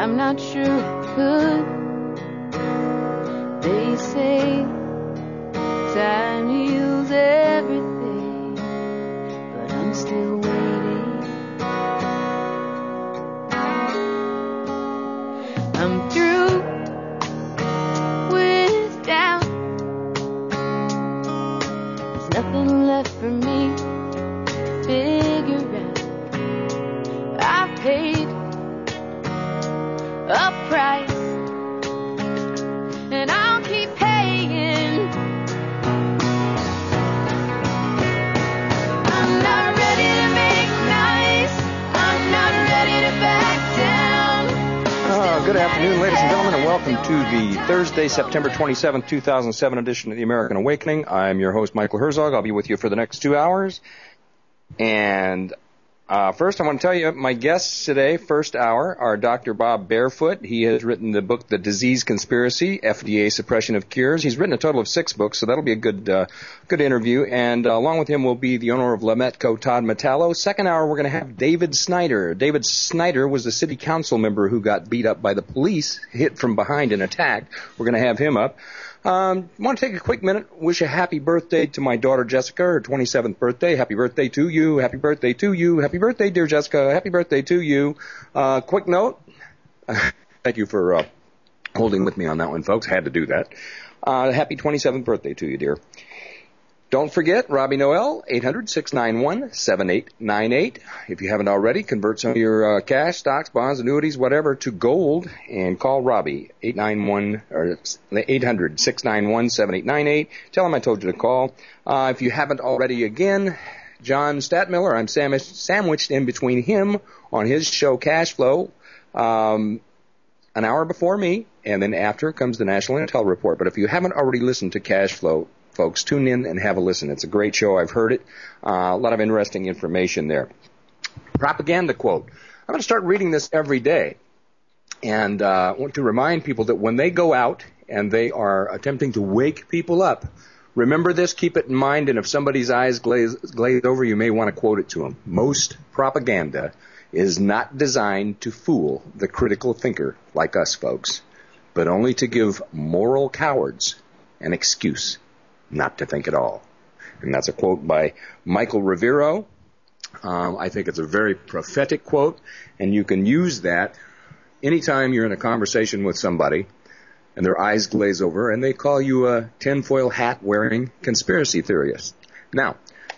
I'm not sure I could. They say time heals everything, but I'm still waiting. I'm through with doubt. There's nothing left for me to figure out. I've paid a price, and I'll keep paying. I'm not ready to make nice. I'm not ready to back down. Good afternoon, ladies and gentlemen, and welcome to the Thursday, September 27th, 2007 edition of the American Awakening. I'm your host, Michael Herzog. I'll be with you for the next 2 hours. And first, I want to tell you my guests today, first hour, are Dr. Bob Barefoot. He has written the book, The Disease Conspiracy, FDA Suppression of Cures. He's written a total of 6 books, so that'll be a good interview. And along with him will be the owner of Lametco, Todd Metallo. Second hour, we're going to have David Snyder. David Snyder was the city council member who got beat up by the police, hit from behind and attacked. We're going to have him up. I want to take a quick minute, wish a happy birthday to my daughter Jessica, her 27th birthday. Happy birthday to you. Happy birthday to you. Happy birthday, dear Jessica. Happy birthday to you. Quick note. Thank you for holding with me on that one, folks. Had to do that. Happy 27th birthday to you, dear. Don't forget, Robbie Noel, 800-691-7898. If you haven't already, convert some of your cash, stocks, bonds, annuities, whatever, to gold and call Robbie, 800-691-7898. Tell him I told you to call. If you haven't already, again, John Statmiller, I'm sandwiched in between him on his show Cash Flow, an hour before me, and then after comes the National Intel Report. But if you haven't already listened to Cash Flow, folks, tune in and have a listen. It's a great show. I've heard it. A lot of interesting information there. Propaganda quote. I'm going to start reading this every day. And I want to remind people that when they go out and they are attempting to wake people up, remember this, keep it in mind, and if somebody's eyes glaze over, you may want to quote it to them. Most propaganda is not designed to fool the critical thinker like us, folks, but only to give moral cowards an excuse not to think at all. And that's a quote by Michael Rivero. I think it's a very prophetic quote, and you can use that anytime you're in a conversation with somebody and their eyes glaze over and they call you a tinfoil hat-wearing conspiracy theorist. Now,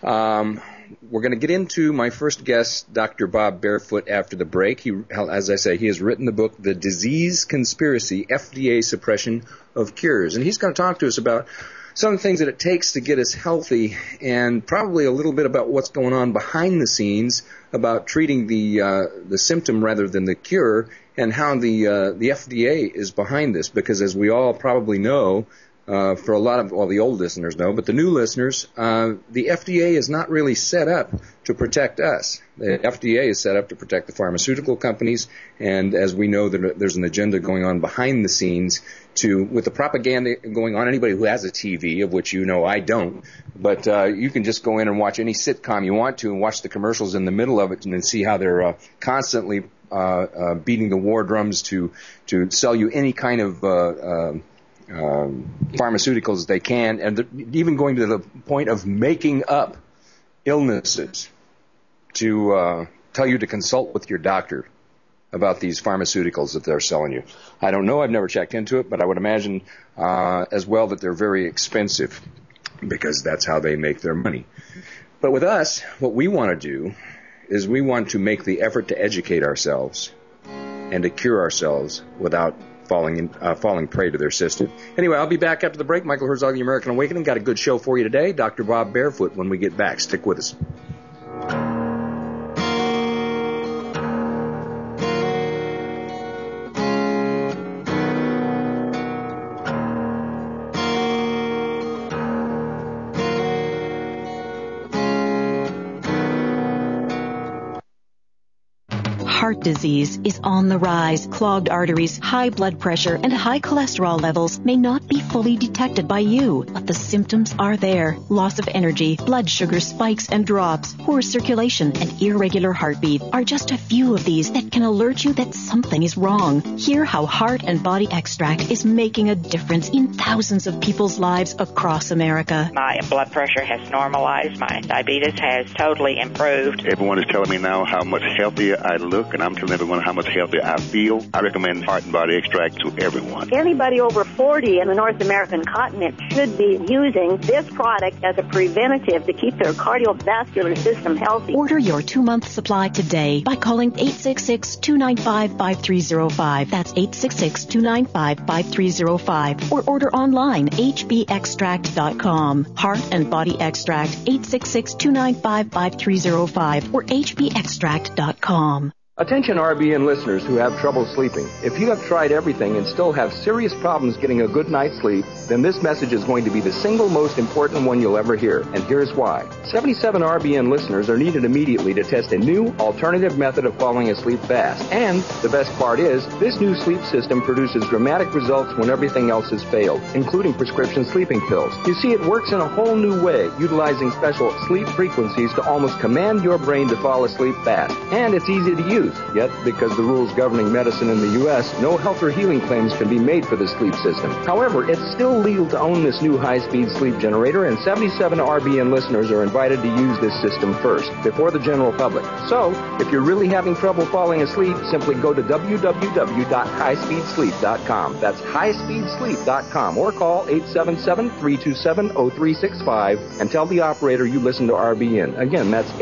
we're going to get into my first guest, Dr. Bob Barefoot, after the break. He, as I say, he has written the book, The Disease Conspiracy, FDA Suppression of Cures. And he's going to talk to us about some of the things that it takes to get us healthy, and probably a little bit about what's going on behind the scenes about treating the symptom rather than the cure, and how the FDA is behind this. Because as we all probably know, for a lot of, well, the old listeners know, but the new listeners, the FDA is not really set up to protect us. The FDA is set up to protect the pharmaceutical companies, and as we know, there's an agenda going on behind the scenes with the propaganda going on. Anybody who has a TV, of which you know I don't, but you can just go in and watch any sitcom you want to and watch the commercials in the middle of it and then see how they're constantly beating the war drums to sell you any kind of pharmaceuticals they can, and even going to the point of making up illnesses to tell you to consult with your doctor about these pharmaceuticals that they're selling you. I don't know. I've never checked into it, but I would imagine as well that they're very expensive because that's how they make their money. But with us, what we want to do is we want to make the effort to educate ourselves and to cure ourselves without falling prey to their system. Anyway, I'll be back after the break. Michael Herzog, The American Awakening. Got a good show for you today. Dr. Bob Barefoot when we get back. Stick with us. heart disease is on the rise. Clogged arteries, high blood pressure, and high cholesterol levels may not be fully detected by you, but the symptoms are there. Loss of energy, blood sugar spikes and drops, poor circulation, and irregular heartbeat are just a few of these that can alert you that something is wrong. Hear how Heart and Body Extract is making a difference in thousands of people's lives across America. My blood pressure has normalized. My diabetes has totally improved. Everyone is telling me now how much healthier I look, and I'm telling everyone how much healthier I feel. I recommend Heart and Body Extract to everyone. Anybody over 40 in the North American continent should be using this product as a preventative to keep their cardiovascular system healthy. Order your 2-month supply today by calling 866-295-5305. That's 866-295-5305. Or order online, hbextract.com. Heart and Body Extract, 866-295-5305 or hbextract.com. Attention RBN listeners who have trouble sleeping. If you have tried everything and still have serious problems getting a good night's sleep, then this message is going to be the single most important one you'll ever hear. And here's why. 77 RBN listeners are needed immediately to test a new alternative method of falling asleep fast. And the best part is, this new sleep system produces dramatic results when everything else has failed, including prescription sleeping pills. You see, it works in a whole new way, utilizing special sleep frequencies to almost command your brain to fall asleep fast. And it's easy to use. Yet, because the rules governing medicine in the U.S., no health or healing claims can be made for the sleep system. However, it's still legal to own this new high-speed sleep generator, and 77 RBN listeners are invited to use this system first, before the general public. So, if you're really having trouble falling asleep, simply go to www.highspeedsleep.com. That's highspeedsleep.com, or call 877-327-0365 and tell the operator you listen to RBN. Again, that's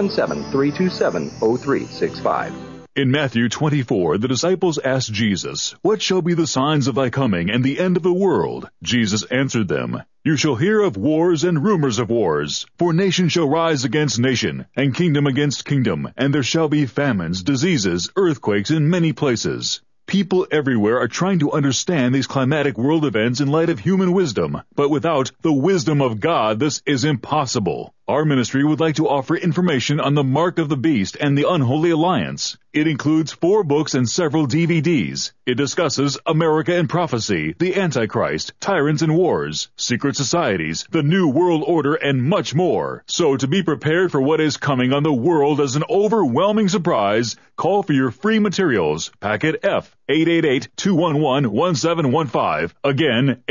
877-327-0365. In Matthew 24, the disciples asked Jesus, "What shall be the signs of thy coming and the end of the world?" Jesus answered them, "You shall hear of wars and rumors of wars. For nation shall rise against nation, and kingdom against kingdom, and there shall be famines, diseases, earthquakes in many places." People everywhere are trying to understand these climatic world events in light of human wisdom, but without the wisdom of God, this is impossible. Our ministry would like to offer information on the Mark of the Beast and the Unholy Alliance. It includes 4 books and several DVDs. It discusses America and Prophecy, the Antichrist, Tyrants and Wars, Secret Societies, the New World Order, and much more. So to be prepared for what is coming on the world as an overwhelming surprise, call for your free materials. Packet F, 888-211-1715. Again,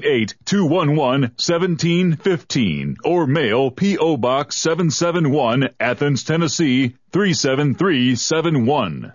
888-211-1715. Or mail P.O. Box 771, Athens, Tennessee, 37371.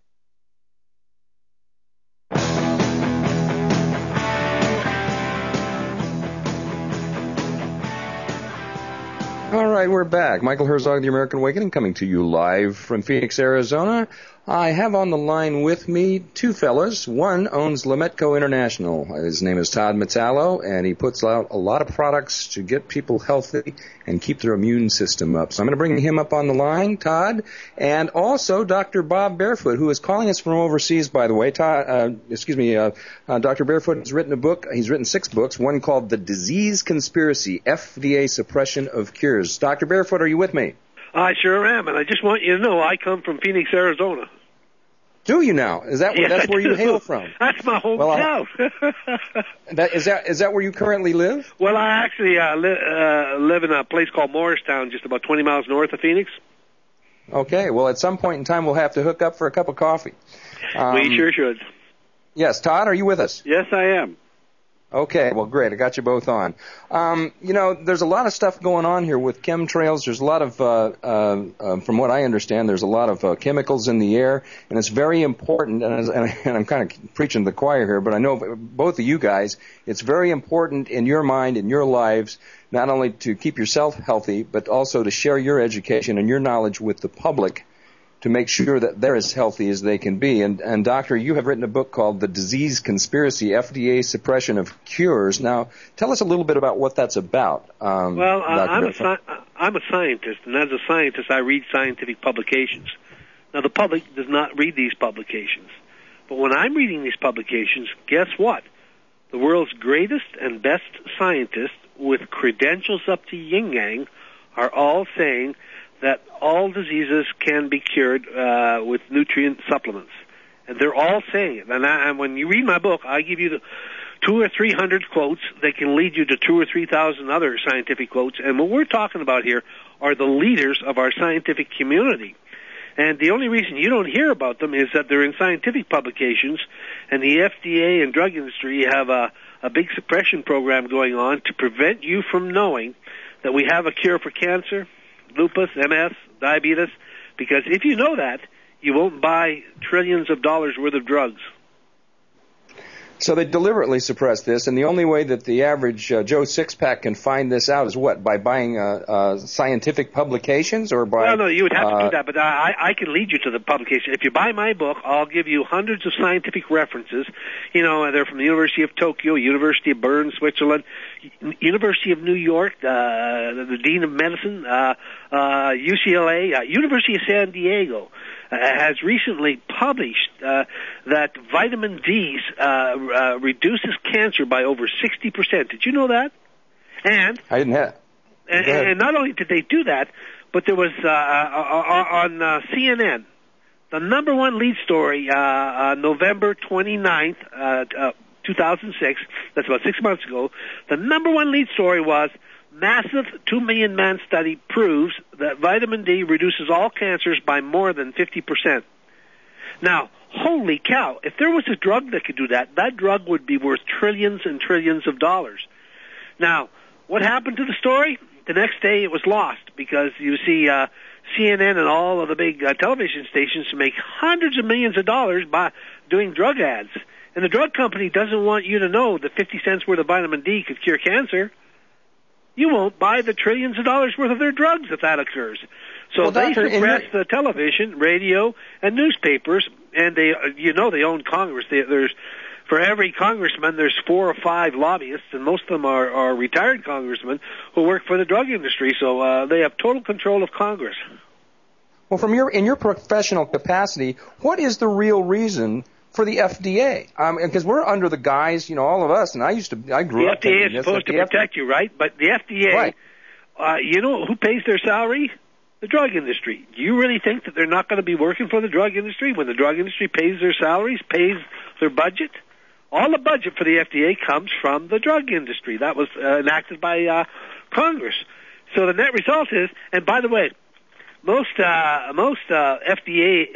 All right, we're back. Michael Herzog, The American Awakening, coming to you live from Phoenix, Arizona. I have on the line with me 2 fellas. One owns Lametco International. His name is Todd Metallo, and he puts out a lot of products to get people healthy and keep their immune system up. So I'm going to bring him up on the line, Todd, and also Dr. Bob Barefoot, who is calling us from overseas, by the way. Dr. Barefoot has written a book. He's written 6 books, one called The Disease Conspiracy, FDA Suppression of Cures. Dr. Barefoot, are you with me? I sure am, and I just want you to know I come from Phoenix, Arizona. Do you now? Is that Yes, that's where you hail from? That's my hometown. Is that where you currently live? Well, I actually live in a place called Morristown, just about 20 miles north of Phoenix. Okay. Well, at some point in time, we'll have to hook up for a cup of coffee. We sure should. Yes, Todd, are you with us? Yes, I am. Okay, well, great. I got you both on. There's a lot of stuff going on here with chemtrails. There's a lot of, from what I understand, there's a lot of chemicals in the air, and it's very important, and I'm kind of preaching to the choir here, but I know both of you guys, it's very important in your mind, in your lives, not only to keep yourself healthy, but also to share your education and your knowledge with the public to make sure that they're as healthy as they can be. And Doctor, you have written a book called The Disease Conspiracy, FDA Suppression of Cures. Now, tell us a little bit about what that's about. I'm a scientist, and as a scientist, I read scientific publications. Now, the public does not read these publications. But when I'm reading these publications, guess what? The world's greatest and best scientists with credentials up to yin-yang are all saying that all diseases can be cured with nutrient supplements. And they're all saying it. And when you read my book, I give you the 200 or 300 quotes that can lead you to 2,000 or 3,000 other scientific quotes. And what we're talking about here are the leaders of our scientific community. And the only reason you don't hear about them is that they're in scientific publications, and the FDA and drug industry have a big suppression program going on to prevent you from knowing that we have a cure for cancer, lupus, MS, diabetes, because if you know that, you won't buy trillions of dollars worth of drugs. So they deliberately suppress this, and the only way that the average Joe Sixpack can find this out is what? By buying scientific publications, or by? Well, no, you would have to do that, but I can lead you to the publication. If you buy my book, I'll give you hundreds of scientific references. You know, they're from the University of Tokyo, University of Bern, Switzerland, University of New York, the Dean of Medicine, UCLA, University of San Diego. Has recently published that vitamin D reduces cancer by over 60%. Did you know that? And I didn't have. And not only did they do that, but there was on CNN, the number one lead story, November 29th, 2006, that's about 6 months ago, the number one lead story was massive 2 million man study proves that vitamin D reduces all cancers by more than 50%. Now, holy cow, if there was a drug that could do that, that drug would be worth trillions and trillions of dollars. Now, what happened to the story? The next day it was lost because you see CNN and all of the big television stations make hundreds of millions of dollars by doing drug ads. And the drug company doesn't want you to know that 50 cents worth of vitamin D could cure cancer. You won't buy the trillions of dollars worth of their drugs if that occurs. So well, they suppress the television, radio, and newspapers, and they own Congress. There's for every congressman, there's 4 or 5 lobbyists, and most of them are retired congressmen who work for the drug industry. So they have total control of Congress. Well, in your professional capacity, what is the real reason for the FDA? Because we're under the guise, all of us, and I grew up. The FDA is supposed to protect you, right? But the FDA, right. You know who pays their salary? The drug industry. Do you really think that they're not going to be working for the drug industry when the drug industry pays their salaries, pays their budget? All the budget for the FDA comes from the drug industry. That was enacted by Congress. So the net result is, and by the way, most FDA,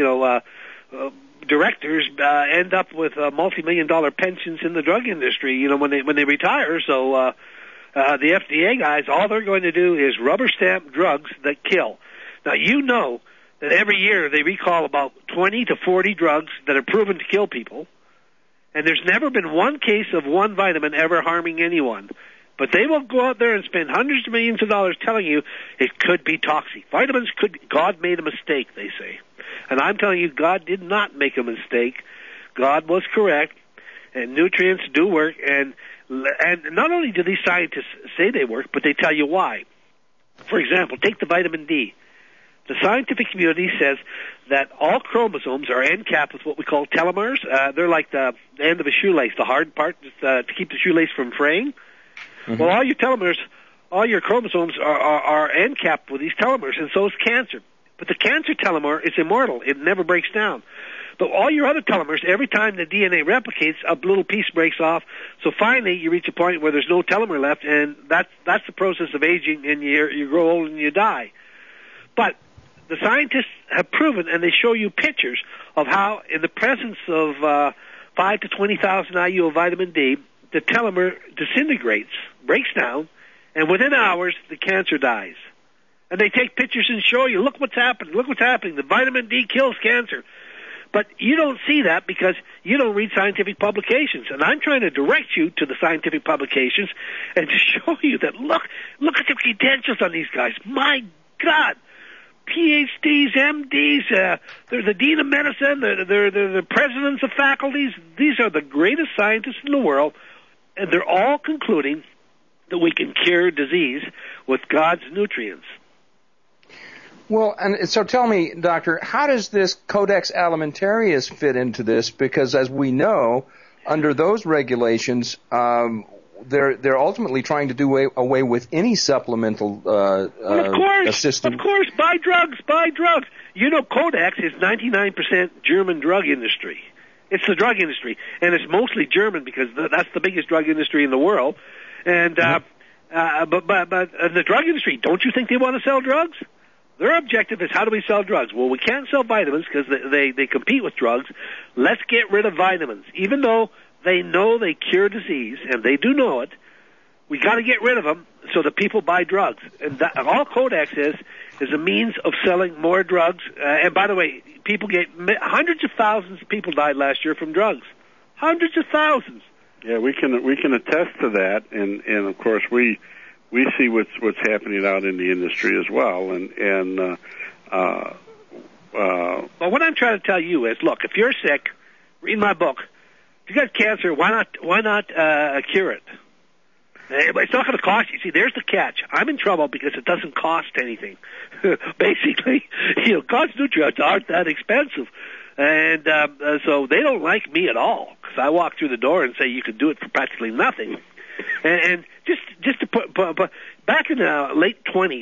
directors end up with multi-million-dollar pensions in the drug industry, when they retire. So the FDA guys, all they're going to do is rubber stamp drugs that kill. Now, you know that every year they recall about 20 to 40 drugs that are proven to kill people, and there's never been one case of one vitamin ever harming anyone. But they will go out there and spend hundreds of millions of dollars telling you it could be toxic. Vitamins God made a mistake, they say. And I'm telling you, God did not make a mistake. God was correct, and nutrients do work. And not only do these scientists say they work, but they tell you why. For example, take the vitamin D. The scientific community says that all chromosomes are end capped with what we call telomeres. They're like the end of a shoelace, the hard part to keep the shoelace from fraying. Mm-hmm. Well, all your telomeres, all your chromosomes are end capped with these telomeres, and so is cancer. But the cancer telomere is immortal. It never breaks down. But all your other telomeres, every time the DNA replicates, a little piece breaks off. So finally, you reach a point where there's no telomere left, and that's the process of aging, and you grow old and you die. But the scientists have proven, and they show you pictures of how, in the presence of 5 to 20,000 IU of vitamin D, the telomere disintegrates, breaks down, and within hours, the cancer dies. And they take pictures and show you, look what's happening, the vitamin D kills cancer. But you don't see that because you don't read scientific publications. And I'm trying to direct you to the scientific publications and to show you that, look at the credentials on these guys. My God! PhDs, MDs, they're the Dean of Medicine, they're the presidents of faculties. These are the greatest scientists in the world, and they're all concluding that we can cure disease with God's nutrients. Well, and so tell me, Doctor, how does this Codex Alimentarius fit into this? Because as we know, under those regulations, they're ultimately trying to do away with any supplemental assistance. Of course, buy drugs. You know, Kodak is 99% German drug industry. It's the drug industry, and it's mostly German because that's the biggest drug industry in the world. And but the drug industry, don't you think they want to sell drugs? Their objective is, how do we sell drugs? Well, we can't sell vitamins because they compete with drugs. Let's get rid of vitamins. Even though they know they cure disease, and they do know it, we got to get rid of them so that people buy drugs. And all Kodak is a means of selling more drugs. And by the way, people hundreds of thousands of people died last year from drugs. Hundreds of thousands. Yeah, we can attest to that, and of course we see what's happening out in the industry as well, Well, what I'm trying to tell you is, look, if you're sick, read my book. If you got cancer, why not cure it? It's not going to cost you. See, there's the catch. I'm in trouble because it doesn't cost anything. Basically, God's nutrients aren't that expensive. And so they don't like me at all because I walk through the door and say you can do it for practically nothing. And just to put back in the late 20s,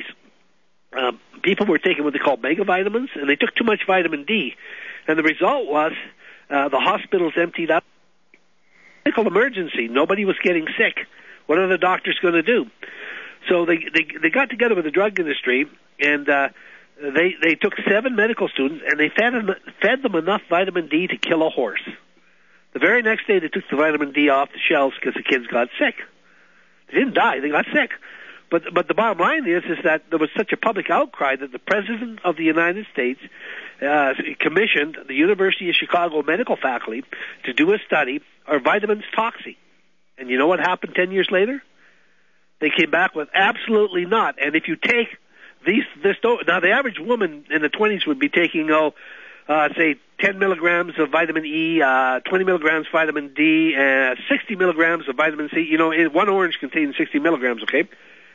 people were taking what they call megavitamins, and they took too much vitamin D. And the result was the hospitals emptied out. Medical emergency. Nobody was getting sick. What are the doctors going to do? So they got together with the drug industry, and they took 7 medical students, and they fed them enough vitamin D to kill a horse. The very next day, they took the vitamin D off the shelves because the kids got sick. They didn't die; they got sick. But the bottom line is that there was such a public outcry that the President of the United States commissioned the University of Chicago medical faculty to do a study: are vitamins toxic? And you know what happened 10 years later? They came back with absolutely not. And if you take now the average woman in the 20s would be taking, say 10 milligrams of vitamin E, 20 milligrams vitamin D, 60 milligrams of vitamin C. One orange contains 60 milligrams, okay?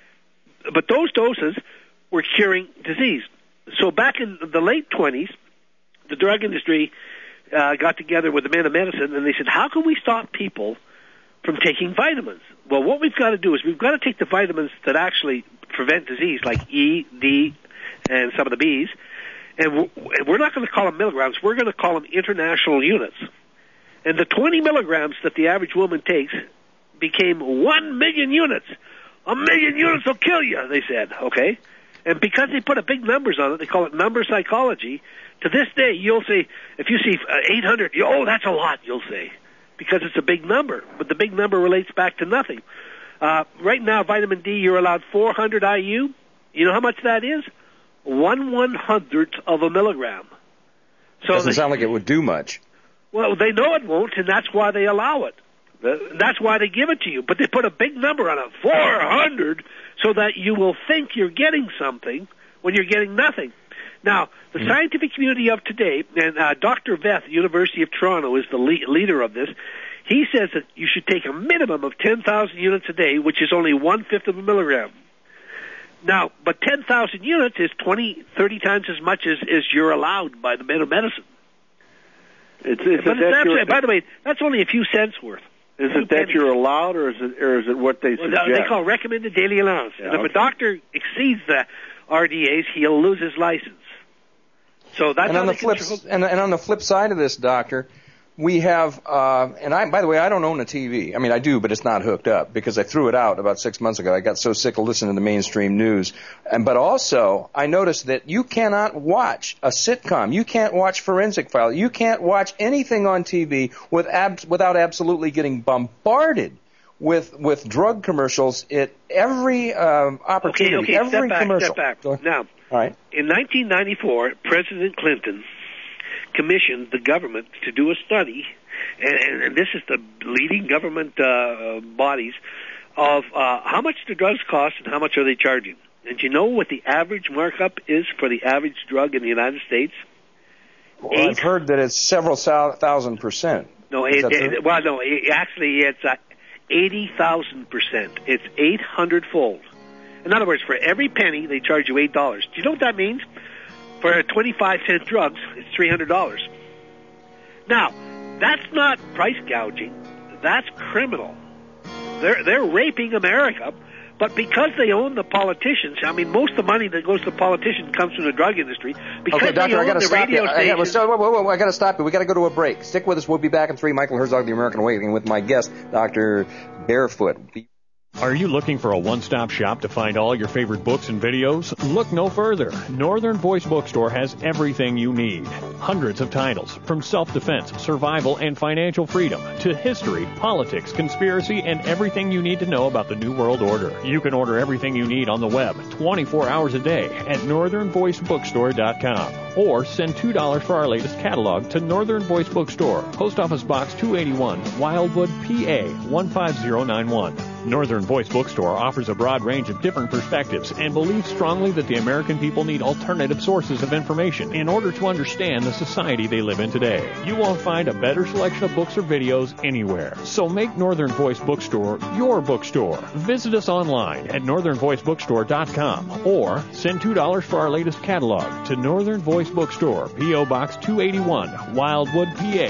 But those doses were curing disease. So back in the late 20s, the drug industry got together with the men of medicine, and they said, how can we stop people from taking vitamins? Well, what we've got to do is we've got to take the vitamins that actually prevent disease, like E, D, and some of the Bs, and we're not going to call them milligrams. We're going to call them international units. And the 20 milligrams that the average woman takes became 1 million units. 1 million units will kill you, they said, okay? And because they put a big numbers on it, they call it number psychology. To this day, you'll say, if you see 800, that's a lot, you'll say, because it's a big number. But the big number relates back to nothing. Right now, vitamin D, you're allowed 400 IU. You know how much that is? 1/100th of a milligram. So doesn't sound like it would do much. Well, they know it won't, and that's why they allow it. That's why they give it to you. But they put a big number on it, 400, so that you will think you're getting something when you're getting nothing. Now, the scientific community of today, and Dr. Veth, University of Toronto, is the leader of this. He says that you should take a minimum of 10,000 units a day, which is only 1/5 of a milligram. Now, but 10,000 units is 20, 30 times as much as you're allowed by the men of medicine. By the way, that's only a few cents worth. Is it that you're allowed, or is it what they suggest? They call recommended daily allowance. Yeah, and if a doctor exceeds the RDAs, he'll lose his license. So that's on the flip side of this, doctor, we have, by the way, I don't own a TV. I mean, I do, but it's not hooked up because I threw it out about 6 months ago. I got so sick of listening to the mainstream news. But also, I noticed that you cannot watch a sitcom. You can't watch Forensic Files. You can't watch anything on TV without absolutely getting bombarded with drug commercials at every opportunity, every commercial. Step back. Now, all right. In 1994, President Clinton commissioned the government to do a study, and this is the leading government bodies, of how much do drugs cost and how much are they charging. And you know what the average markup is for the average drug in the United States? Well, I've heard that it's several thousand%. No, actually it's 80,000%. It's 800-fold. In other words, for every penny, they charge you $8. Do you know what that means? For 25-cent drugs, it's $300. Now, that's not price gouging. That's criminal. They're raping America. But because they own the politicians, I mean, most of the money that goes to politicians comes from the drug industry. Because okay, Doctor, they own I got to the stop you. radio stations. I got to stop you. We got to go to a break. Stick with us. We'll be back in 3. Michael Herzog, The American Awakening, with my guest, Dr. Barefoot. Are you looking for a one-stop shop to find all your favorite books and videos? Look no further. Northern Voice Bookstore has everything you need. Hundreds of titles, from self-defense, survival, and financial freedom, to history, politics, conspiracy, and everything you need to know about the New World Order. You can order everything you need on the web 24 hours a day at northernvoicebookstore.com. Or send $2 for our latest catalog to Northern Voice Bookstore, Post Office Box 281, Wildwood, PA 15091. Northern Voice Bookstore offers a broad range of different perspectives and believes strongly that the American people need alternative sources of information in order to understand the society they live in today. You won't find a better selection of books or videos anywhere. So make Northern Voice Bookstore your bookstore. Visit us online at northernvoicebookstore.com or send $2 for our latest catalog to Northern Voice Bookstore, P.O. Box 281, Wildwood, PA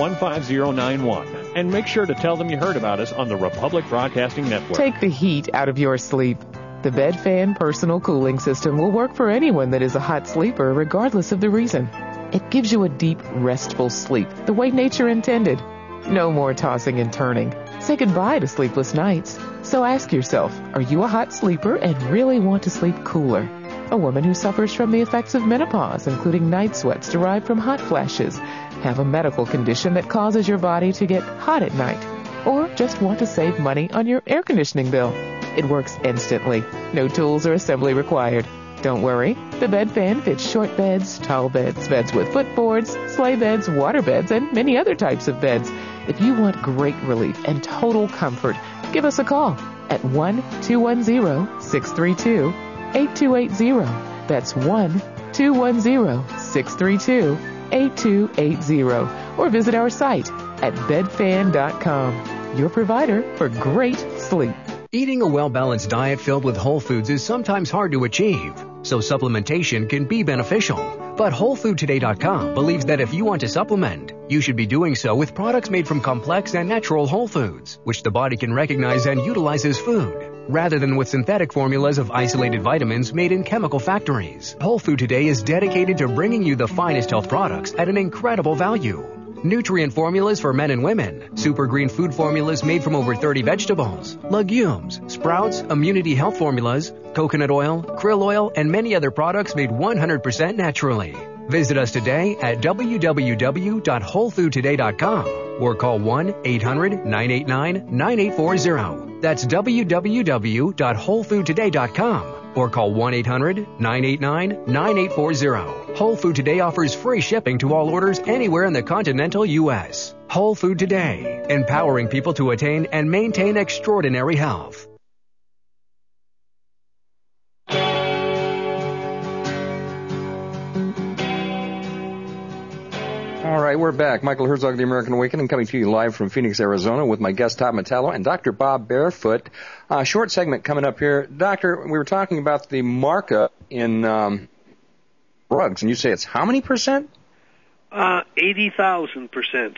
15091. And make sure to tell them you heard about us on the Republic Broadcasting Network. Take the heat out of your sleep. The Bed Fan Personal Cooling System will work for anyone that is a hot sleeper, regardless of the reason. It gives you a deep, restful sleep, the way nature intended. No more tossing and turning. Say goodbye to sleepless nights. So ask yourself, are you a hot sleeper and really want to sleep cooler? A woman who suffers from the effects of menopause, including night sweats derived from hot flashes, have a medical condition that causes your body to get hot at night, or just want to save money on your air conditioning bill. It works instantly. No tools or assembly required. Don't worry, the Bed Fan fits short beds, tall beds, beds with footboards, sleigh beds, water beds, and many other types of beds. If you want great relief and total comfort, give us a call at 1-210-632-8280. That's 1-210-632-8280. Or visit our site at bedfan.com, your provider for great sleep. Eating a well-balanced diet filled with whole foods is sometimes hard to achieve, so supplementation can be beneficial. But WholeFoodToday.com believes that if you want to supplement, you should be doing so with products made from complex and natural whole foods, which the body can recognize and utilize as food, rather than with synthetic formulas of isolated vitamins made in chemical factories. Whole Food Today is dedicated to bringing you the finest health products at an incredible value. Nutrient formulas for men and women, super green food formulas made from over 30 vegetables, legumes, sprouts, immunity health formulas, coconut oil, krill oil, and many other products made 100% naturally. Visit us today at www.wholefoodtoday.com or call 1-800-989-9840. That's www.wholefoodtoday.com or call 1-800-989-9840. Whole Food Today offers free shipping to all orders anywhere in the continental U.S. Whole Food Today, empowering people to attain and maintain extraordinary health. All right, we're back. Michael Herzog, The American Awakening, coming to you live from Phoenix, Arizona, with my guest, Todd Metallo, and Dr. Bob Barefoot. Short segment coming up here. Doctor, we were talking about the markup in drugs, and you say it's how many percent? 80,000%.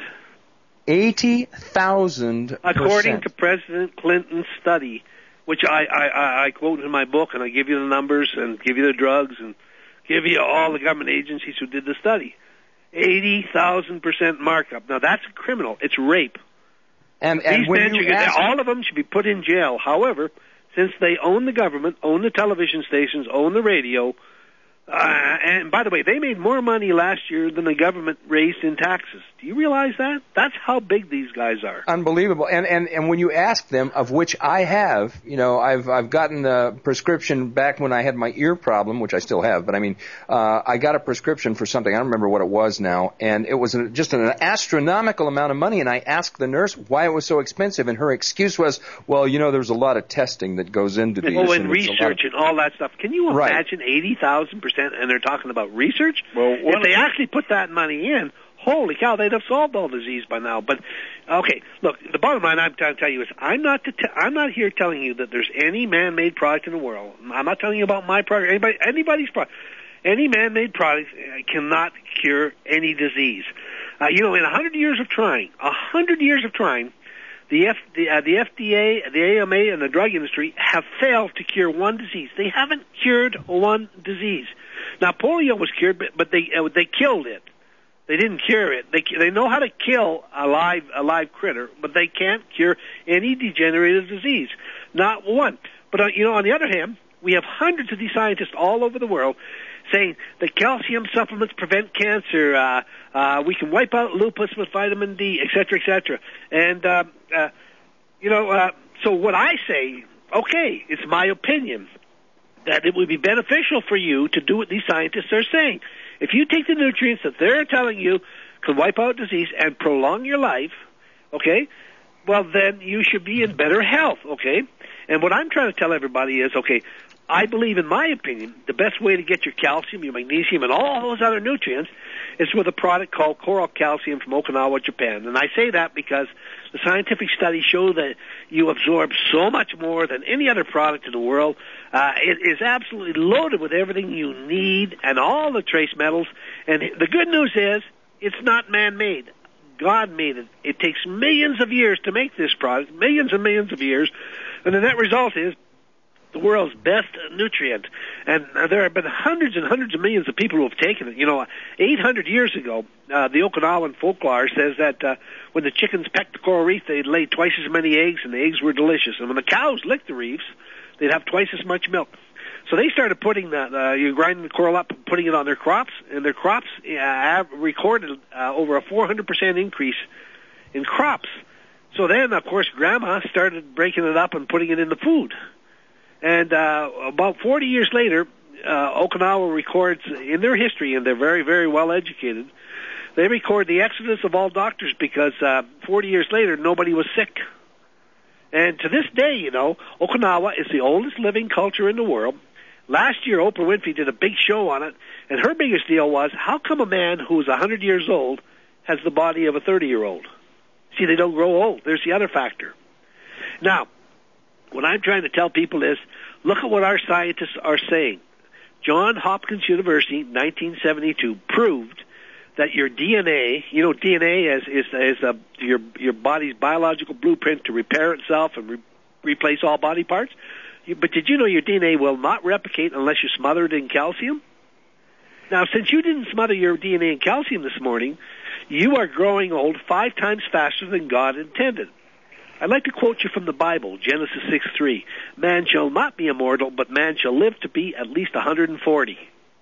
80,000%. According to President Clinton's study, which I quote in my book, and I give you the numbers and give you the drugs and give you all the government agencies who did the study. 80,000% markup. Now, that's criminal. It's rape. And these when men, all of them should be put in jail. However, since they own the government, own the television stations, own the radio, and by the way, they made more money last year than the government raised in taxes. Do you realize that? That's how big these guys are. Unbelievable. And when you ask them, of which I have, you know, I've gotten the prescription back when I had my ear problem, which I still have, but I mean, I got a prescription for something. I don't remember what it was now, and it was just an astronomical amount of money, and I asked the nurse why it was so expensive, and her excuse was, well, you know, there's a lot of testing that goes into these. Oh, and research and all that stuff. Can you imagine 80,000%, and they're talking about research? Well, if they actually put that money in, holy cow, they'd have solved all disease by now. But, okay, look, the bottom line I'm trying to tell you is I'm not here telling you that there's any man-made product in the world. I'm not telling you about my product, anybody's product. Any man-made product cannot cure any disease. You know, in 100 years of trying, The FDA, the AMA, and the drug industry have failed to cure one disease. They haven't cured one disease. Now, polio was cured, but they killed it. They didn't cure it. They know how to kill a live critter, but they can't cure any degenerative disease. Not one. But on the other hand, we have hundreds of these scientists all over the world saying that calcium supplements prevent cancer. We can wipe out lupus with vitamin D, et cetera, et cetera. And so what I say, okay, it's my opinion that it would be beneficial for you to do what these scientists are saying. If you take the nutrients that they're telling you can wipe out disease and prolong your life, okay, well, then you should be in better health, okay? And what I'm trying to tell everybody is, okay, I believe, in my opinion, the best way to get your calcium, your magnesium, and all those other nutrients is with a product called Coral Calcium from Okinawa, Japan. And I say that because the scientific studies show that you absorb so much more than any other product in the world. It is absolutely loaded with everything you need and all the trace metals. And the good news is it's not man-made. God made it. It takes millions of years to make this product, millions and millions of years. And the net result is the world's best nutrient. And there have been hundreds and hundreds of millions of people who have taken it. 800 years ago, the Okinawan folklore says that when the chickens pecked the coral reef, they'd lay twice as many eggs, and the eggs were delicious. And when the cows licked the reefs, they'd have twice as much milk. So they started putting you grinding the coral up and putting it on their crops, and their crops have recorded over a 400% increase in crops. So then, of course, Grandma started breaking it up and putting it in the food. And about 40 years later, Okinawa records in their history, and they're very, very well educated, they record the exodus of all doctors because 40 years later, nobody was sick. And to this day, Okinawa is the oldest living culture in the world. Last year, Oprah Winfrey did a big show on it, and her biggest deal was, how come a man who's 100 years old has the body of a 30-year-old? See, they don't grow old. There's the other factor. Now, what I'm trying to tell people is, look at what our scientists are saying. Johns Hopkins University, 1972, proved that your DNA, DNA is your body's biological blueprint to repair itself and replace all body parts. But did you know your DNA will not replicate unless you smother it in calcium? Now, since you didn't smother your DNA in calcium this morning, you are growing old 5 times faster than God intended. I'd like to quote you from the Bible, Genesis 6:3. Man shall not be immortal, but man shall live to be at least 140.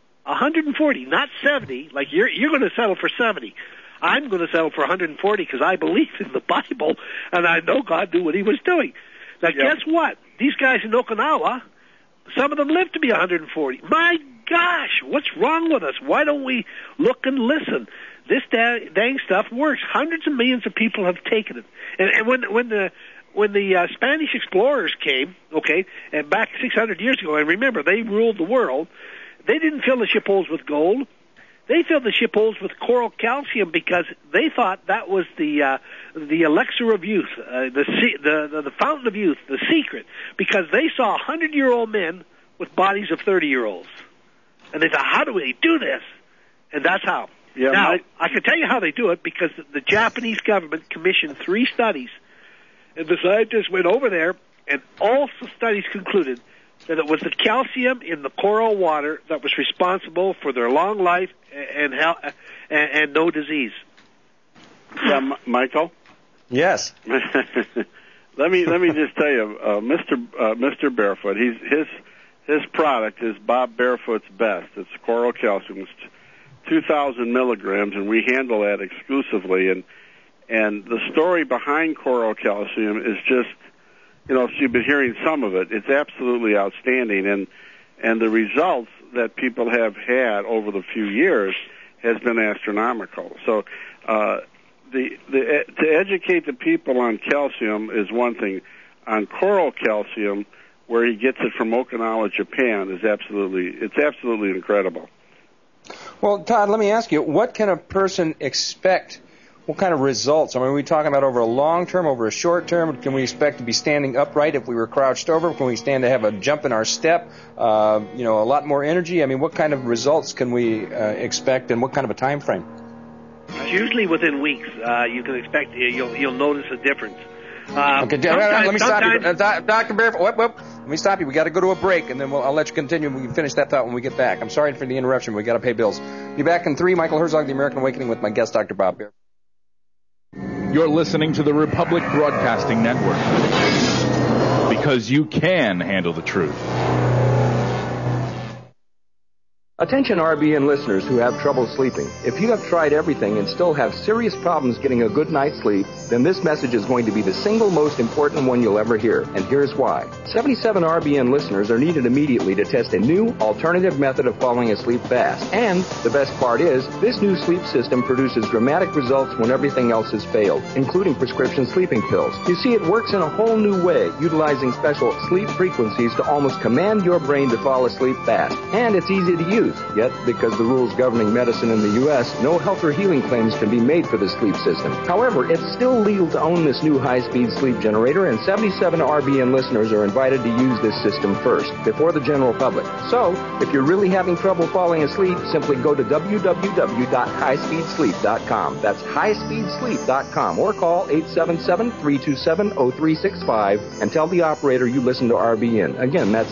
140, not 70, like you're going to settle for 70. I'm going to settle for 140 because I believe in the Bible, and I know God knew what he was doing. Now, guess what? These guys in Okinawa, some of them live to be 140. My gosh, what's wrong with us? Why don't we look and listen? This dang stuff works. Hundreds of millions of people have taken it. And when the Spanish explorers came, okay, and back 600 years ago, and remember, they ruled the world, they didn't fill the ship holes with gold. They filled the ship holes with coral calcium because they thought that was the elixir of youth, the fountain of youth, the secret, because they saw 100-year-old men with bodies of 30-year-olds. And they thought, how do we do this? And that's how. Yeah, now, I can tell you how they do it because the Japanese government commissioned 3 studies, and the scientists went over there, and all the studies concluded that it was the calcium in the coral water that was responsible for their long life and health and no disease. Yeah, Michael? Yes. Let me just tell you, Mr. Barefoot, his product is Bob Barefoot's Best. It's Coral Calcium. It's 2,000 milligrams, and we handle that exclusively. And the story behind Coral Calcium is just, if you've been hearing some of it, it's absolutely outstanding. And the results that people have had over the few years has been astronomical. So to educate the people on calcium is one thing. On Coral Calcium, where he gets it from Okinawa, Japan, it's absolutely incredible. Well, Todd, let me ask you, what can a person expect? What kind of results? I mean, are we talking about over a long term, over a short term? Can we expect to be standing upright if we were crouched over? Can we stand to have a jump in our step? A lot more energy? I mean, what kind of results can we expect, and what kind of a time frame? Usually within weeks, you can expect you'll notice a difference. Okay, let me stop you. Dr. Barefoot, let me stop you. We got to go to a break, and then I'll let you continue. We can finish that thought when we get back. I'm sorry for the interruption. We got to pay bills. Be back in 3. Michael Herzog, The American Awakening, with my guest, Dr. Bob Barefoot. You're listening to the Republic Broadcasting Network, because you can handle the truth. Attention RBN listeners who have trouble sleeping. If you have tried everything and still have serious problems getting a good night's sleep, then this message is going to be the single most important one you'll ever hear. And here's why. 77 RBN listeners are needed immediately to test a new alternative method of falling asleep fast. And the best part is, this new sleep system produces dramatic results when everything else has failed, including prescription sleeping pills. You see, it works in a whole new way, utilizing special sleep frequencies to almost command your brain to fall asleep fast. And it's easy to use. Yet, because the rules governing medicine in the U.S., no health or healing claims can be made for the sleep system. However, it's still legal to own this new high-speed sleep generator, and 77 RBN listeners are invited to use this system first, before the general public. So, if you're really having trouble falling asleep, simply go to www.highspeedsleep.com. That's highspeedsleep.com, or call 877-327-0365 and tell the operator you listen to RBN. Again, that's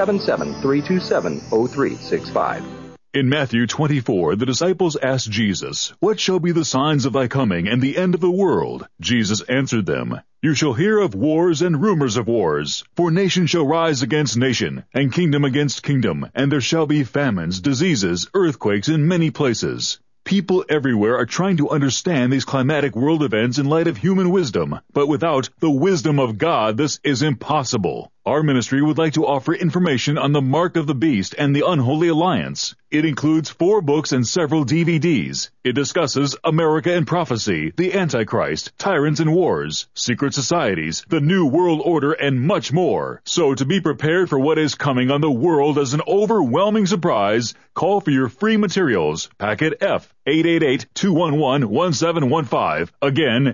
877-327-0365. In Matthew 24, the disciples asked Jesus, "What shall be the signs of thy coming and the end of the world?" Jesus answered them, "You shall hear of wars and rumors of wars. For nation shall rise against nation, and kingdom against kingdom, and there shall be famines, diseases, earthquakes in many places." People everywhere are trying to understand these climatic world events in light of human wisdom, but without the wisdom of God, this is impossible. Our ministry would like to offer information on the Mark of the Beast and the Unholy Alliance. It includes 4 books and several DVDs. It discusses America and Prophecy, the Antichrist, Tyrants and Wars, Secret Societies, the New World Order, and much more. So to be prepared for what is coming on the world as an overwhelming surprise, call for your free materials. Packet F, 888-211-1715. Again,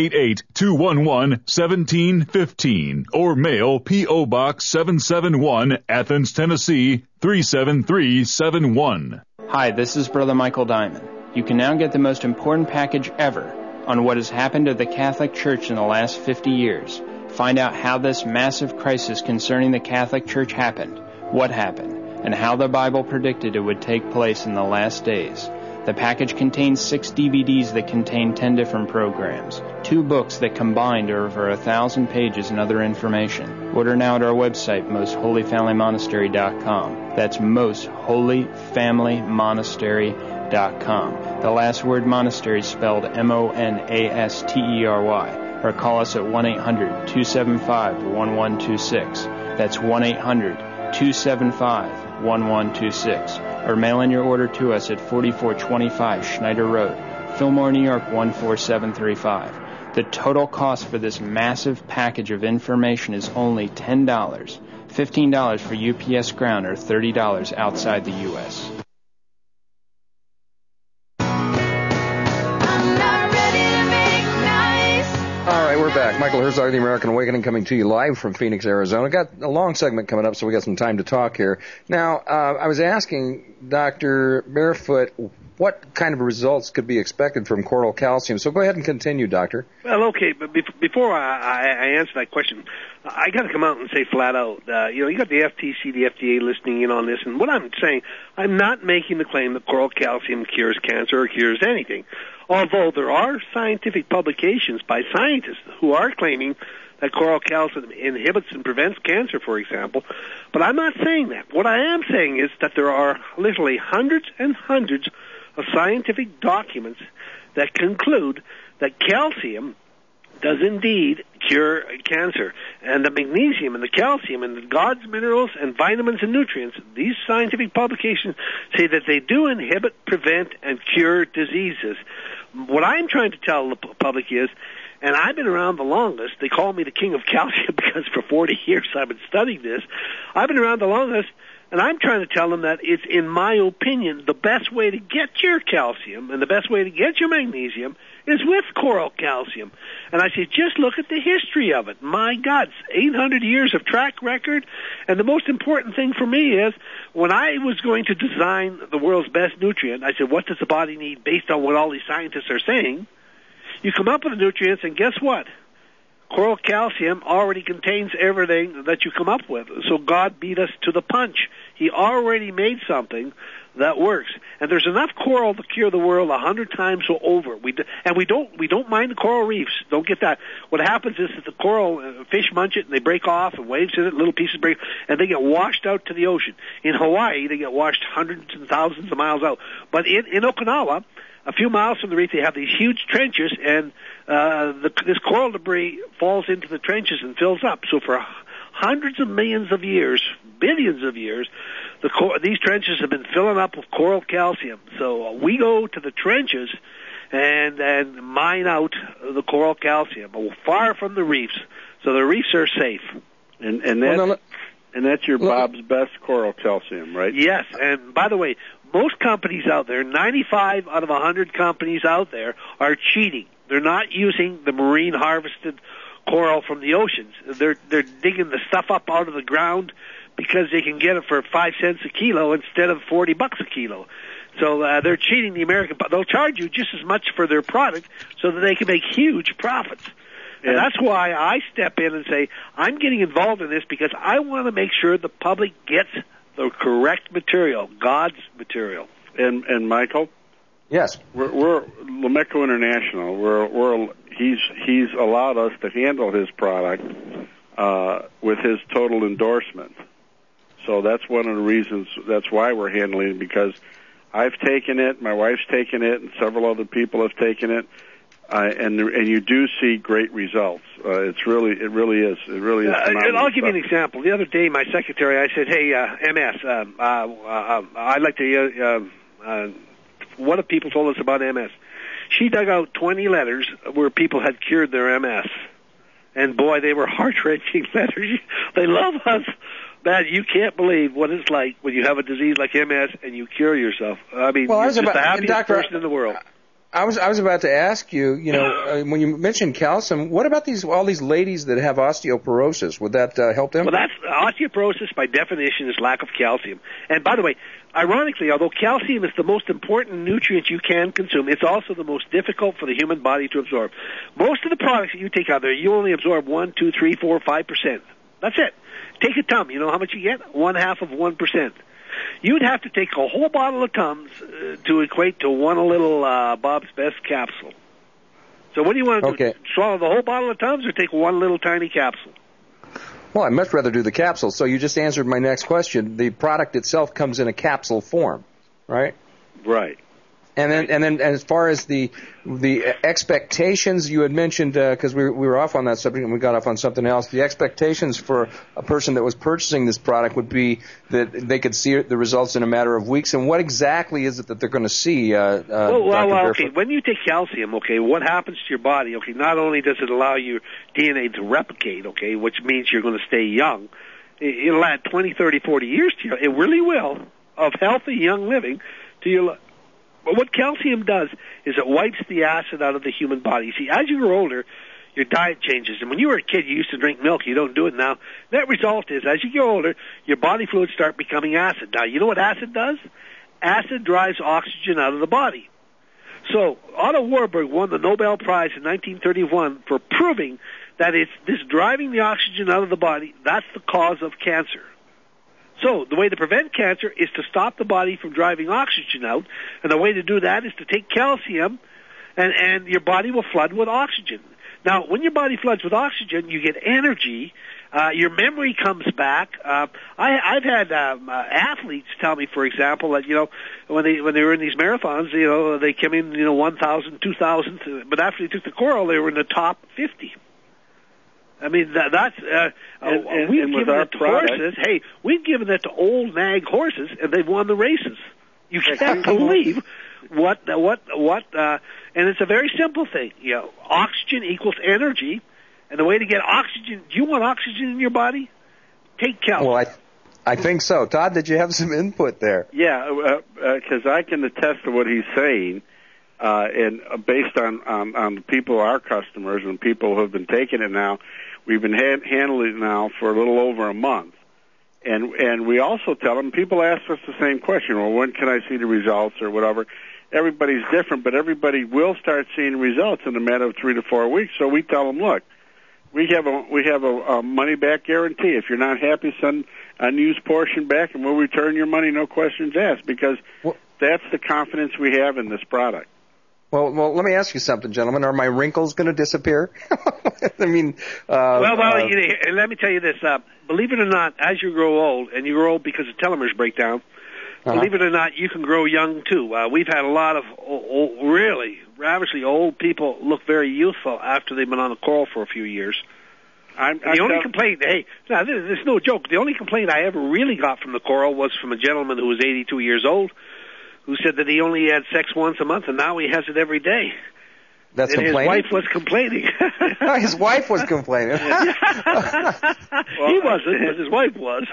888-211-1715. Or mail P.O. Box 771, Athens, Tennessee, 37371. Hi, this is Brother Michael Diamond. You can now get the most important package ever on what has happened to the Catholic Church in the last 50 years. Find out how this massive crisis concerning the Catholic Church happened, what happened, and how the Bible predicted it would take place in the last days. The package contains 6 DVDs that contain 10 different programs, 2 books that combined are over 1,000 pages and other information. Order now at our website, mostholyfamilymonastery.com. That's mostholyfamilymonastery.com. The last word monastery is spelled MONASTERY. Or call us at 1-800-275-1126. That's 1-800-275-1126. Or mail in your order to us at 4425 Schneider Road, Fillmore, New York 14735. The total cost for this massive package of information is only $10, $15 for UPS Ground, or $30 outside the U.S. All right, we're back. Michael Herzog, The American Awakening, coming to you live from Phoenix, Arizona. Got a long segment coming up, so we got some time to talk here. Now, I was asking Dr. Barefoot what kind of results could be expected from coral calcium. So go ahead and continue, Doctor. Well, okay, but before I answer that question, I got to come out and say flat out, you got the FTC, the FDA listening in on this, and what I'm saying, I'm not making the claim that coral calcium cures cancer or cures anything. Although there are scientific publications by scientists who are claiming that coral calcium inhibits and prevents cancer, for example. But I'm not saying that. What I am saying is that there are literally hundreds and hundreds of scientific documents that conclude that calcium does indeed cure cancer. And the magnesium and the calcium and the God's minerals and vitamins and nutrients, these scientific publications say that they do inhibit, prevent, and cure diseases. What I'm trying to tell the public is, and I've been around the longest, they call me the king of calcium because for 40 years I've been studying this. I've been around the longest, and I'm trying to tell them that it's, in my opinion, the best way to get your calcium and the best way to get your magnesium is with coral calcium. And I say, just look at the history of it. My God, 800 years of track record. And the most important thing for me is, when I was going to design the world's best nutrient, I said, what does the body need based on what all these scientists are saying? You come up with the nutrients, and guess what? Coral calcium already contains everything that you come up with. So God beat us to the punch. He already made something that works. And there's enough coral to cure the world 100 times over. We don't mind the coral reefs. Don't get that. What happens is that the coral fish munch it and they break off and waves in it, little pieces break, and they get washed out to the ocean. In Hawaii, they get washed hundreds and thousands of miles out. But in Okinawa, a few miles from the reef, they have these huge trenches, and this coral debris falls into the trenches and fills up. So for hundreds of millions of years, billions of years, these trenches have been filling up with coral calcium. So we go to the trenches and mine out the coral calcium, far from the reefs, so the reefs are safe. And that's your Bob's Best coral calcium, right? Yes, and by the way, most companies out there, 95 out of 100 companies out there, are cheating. They're not using the marine harvested coral from the oceans. They're digging the stuff up out of the ground because they can get it for 5 cents a kilo instead of $40 a kilo. So they're cheating the American. They'll charge you just as much for their product so that they can make huge profits. And that's why I step in and say, I'm getting involved in this because I want to make sure the public gets the correct material, God's material. And Michael? Yes. We're Lameco International. He's allowed us to handle his product with his total endorsement. So that's one of the reasons, that's why we're handling it, because I've taken it, my wife's taken it, and several other people have taken it. And you do see great results. It really is. And I'll give you an example. The other day, my secretary, I said, "Hey, MS, I'd like to. What have people told us about MS?" She dug out 20 letters where people had cured their MS, and boy, they were heart-wrenching letters. They love us. Man, you can't believe what it's like when you have a disease like MS and you cure yourself. I mean, you're just the happiest person in the world. I was about to ask you, when you mentioned calcium, what about all these ladies that have osteoporosis? Would that help them? Well, osteoporosis by definition is lack of calcium. And by the way, ironically, although calcium is the most important nutrient you can consume, it's also the most difficult for the human body to absorb. Most of the products that you take out there, you only absorb 1, 2, 3, 4, 5%. That's it. Take a Tums. You know how much you get? 1/2%. You'd have to take a whole bottle of Tums to equate to one little Bob's Best capsule. So what do you want to do? Swallow the whole bottle of Tums or take one little tiny capsule? Well, I'd much rather do the capsule. So you just answered my next question. The product itself comes in a capsule form, right? Right. And then as far as the expectations you had mentioned, because we were off on that subject and we got off on something else, the expectations for a person that was purchasing this product would be that they could see the results in a matter of weeks. And what exactly is it that they're going to see? Well, okay. When you take calcium, okay, what happens to your body? Okay, not only does it allow your DNA to replicate, okay, which means you're going to stay young. It'll add 20, 30, 40 years to you. It really will, of healthy young living to your life. But what calcium does is it wipes the acid out of the human body. You see, as you grow older, your diet changes. And when you were a kid, you used to drink milk. You don't do it now. That result is, as you get older, your body fluids start becoming acid. Now, you know what acid does? Acid drives oxygen out of the body. So Otto Warburg won the Nobel Prize in 1931 for proving that it's this driving the oxygen out of the body, that's the cause of cancer. So the way to prevent cancer is to stop the body from driving oxygen out, and the way to do that is to take calcium, and your body will flood with oxygen. Now, when your body floods with oxygen, you get energy. Your memory comes back. I've had athletes tell me, for example, that when they were in these marathons, they came in 1,000, 2,000, but after they took the coral, they were in the top 50. I mean, that's we've given it to horses. Hey, we've given it to old nag horses, and they've won the races. You can't believe what, and it's a very simple thing. Oxygen equals energy, and the way to get oxygen. Do you want oxygen in your body? Take calcium. Well, I think so. Todd, did you have some input there? Yeah, because I can attest to what he's saying. And based on people, our customers, and people who have been taking it now, we've been handling it now for a little over a month. And we also tell them, people ask us the same question, well, when can I see the results or whatever? Everybody's different, but everybody will start seeing results in a matter of 3 to 4 weeks. So we tell them, look, We have a money back guarantee. If you're not happy, send a unused portion back, and we'll return your money, no questions asked, because that's the confidence we have in this product. Well, let me ask you something, gentlemen. Are my wrinkles going to disappear? I mean, let me tell you this. Believe it or not, as you grow old, and you grow old because of telomeres break down, believe it or not, you can grow young, too. We've had a lot of really ravishingly old people look very youthful after they've been on the coral for a few years. The only complaint, this is no joke, the only complaint I ever really got from the coral was from a gentleman who was 82 years old, who said that he only had sex once a month, and now he has it every day. That's and complaining? his wife was complaining. His wife was complaining. He wasn't, but his wife was.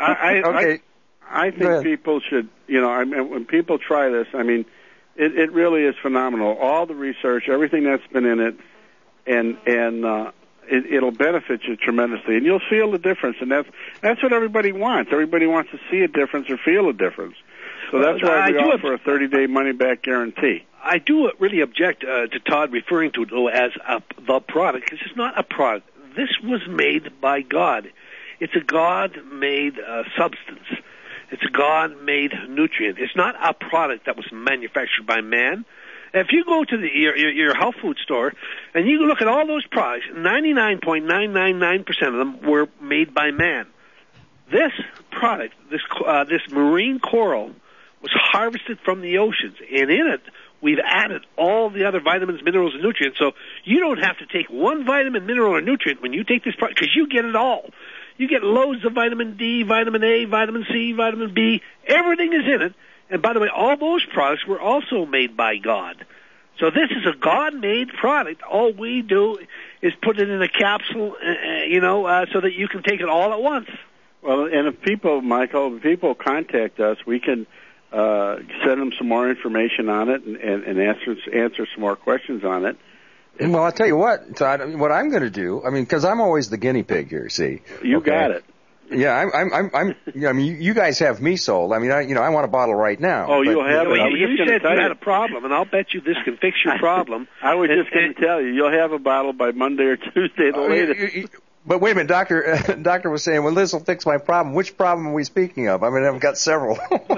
I think people should, when people try this, it really is phenomenal. All the research, everything that's been in it, and it'll benefit you tremendously, and you'll feel the difference. And that's what everybody wants. Everybody wants to see a difference or feel a difference. So that's why we offer a 30-day money-back guarantee. I do really object to Todd referring to it as the product, because it's not a product. This was made by God. It's a God-made substance. It's a God-made nutrient. It's not a product that was manufactured by man. If you go to your health food store and you look at all those products, 99.999% of them were made by man. This product, this marine coral, was harvested from the oceans, and in it we've added all the other vitamins, minerals, and nutrients. So you don't have to take one vitamin, mineral, or nutrient when you take this product, because you get it all. You get loads of vitamin D, vitamin A, vitamin C, vitamin B. Everything is in it. And by the way, all those products were also made by God. So this is a God-made product. All we do is put it in a capsule, so that you can take it all at once. Well, and if people contact us, we can send them some more information on it and answer some more questions on it. Well, I'll tell you what, Todd, what I'm going to do, because I'm always the guinea pig here, see. You got it. Yeah, you guys have me sold. I want a bottle right now. Oh, you'll have it. You said you had a problem, and I'll bet you this can fix your problem. I was just going to tell you, you'll have a bottle by Monday or Tuesday the latest. But wait a minute, Doctor was saying, well, this will fix my problem. Which problem are we speaking of? I've got several.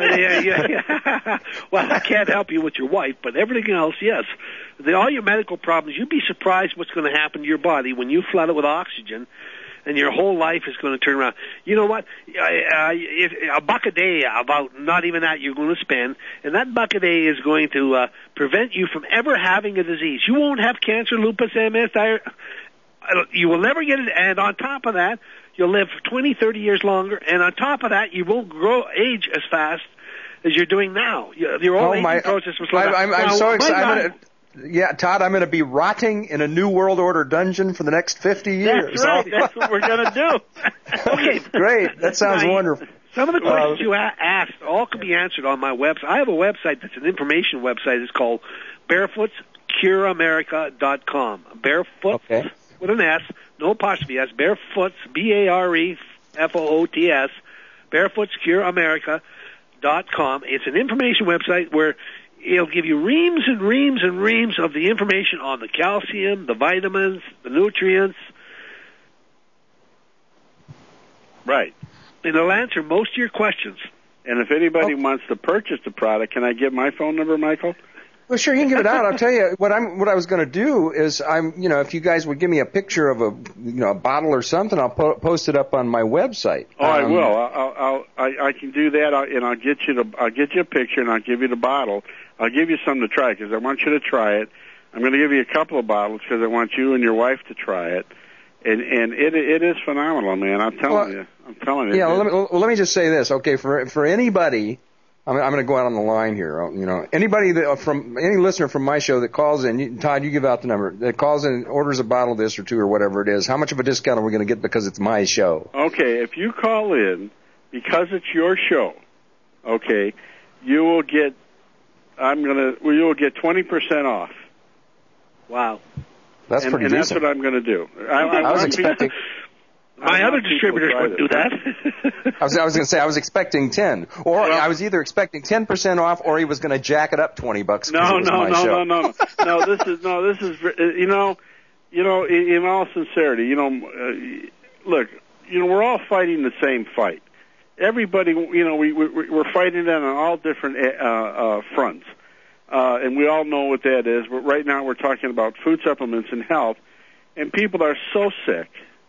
Yeah. Well, I can't help you with your wife, but everything else, yes. All your medical problems, you'd be surprised what's going to happen to your body when you flood it with oxygen, and your whole life is going to turn around. You know what? A buck a day, about not even that, you're going to spend, and that buck a day is going to prevent you from ever having a disease. You won't have cancer, lupus, MS, you will never get it, and on top of that, you'll live 20, 30 years longer, and on top of that, you won't age as fast as you're doing now. Your old aging process was like I'm so excited. Yeah, Todd, I'm going to be rotting in a New World Order dungeon for the next 50 years. That's right. That's what we're going to do. Okay. Great. That sounds wonderful. Some of the questions you asked all can be answered on my website. I have a website that's an information website. It's called barefootscureamerica.com. Barefoot. Okay. With an S, no apostrophe S, Barefoots, BAREFOOTS, barefootscureamerica.com. It's an information website where it'll give you reams and reams and reams of the information on the calcium, the vitamins, the nutrients. Right. And it'll answer most of your questions. And if anybody wants to purchase the product, can I give my phone number, Michael? Well, sure, you can give it out. I'll tell you what I was going to do is if you guys would give me a picture of a bottle or something, I'll post it up on my website. Oh, I will. I can do that, and I'll get you a picture, and I'll give you the bottle. I'll give you something to try because I want you to try it. I'm going to give you a couple of bottles because I want you and your wife to try it, and it is phenomenal, man. I'm telling you. Yeah. Let me just say this, okay? For anybody. I'm going to go out on the line here. Anybody any listener from my show that calls in, Todd, you give out the number, that calls in and orders a bottle of this or two or whatever it is, how much of a discount are we going to get because it's my show? Okay, if you call in because it's your show, okay, you will get 20% off. Wow. That's pretty decent. And decent. that's what I'm going to do. I was expecting. My other distributors wouldn't do that. I was going to say I was expecting 10, or I was either expecting 10% off, or he was going to jack it up $20. No. This is You know, in all sincerity, you know, look, you know, we're all fighting the same fight. Everybody, you know, we're fighting it on all different fronts, and we all know what that is. But right now, we're talking about food supplements and health, and people are so sick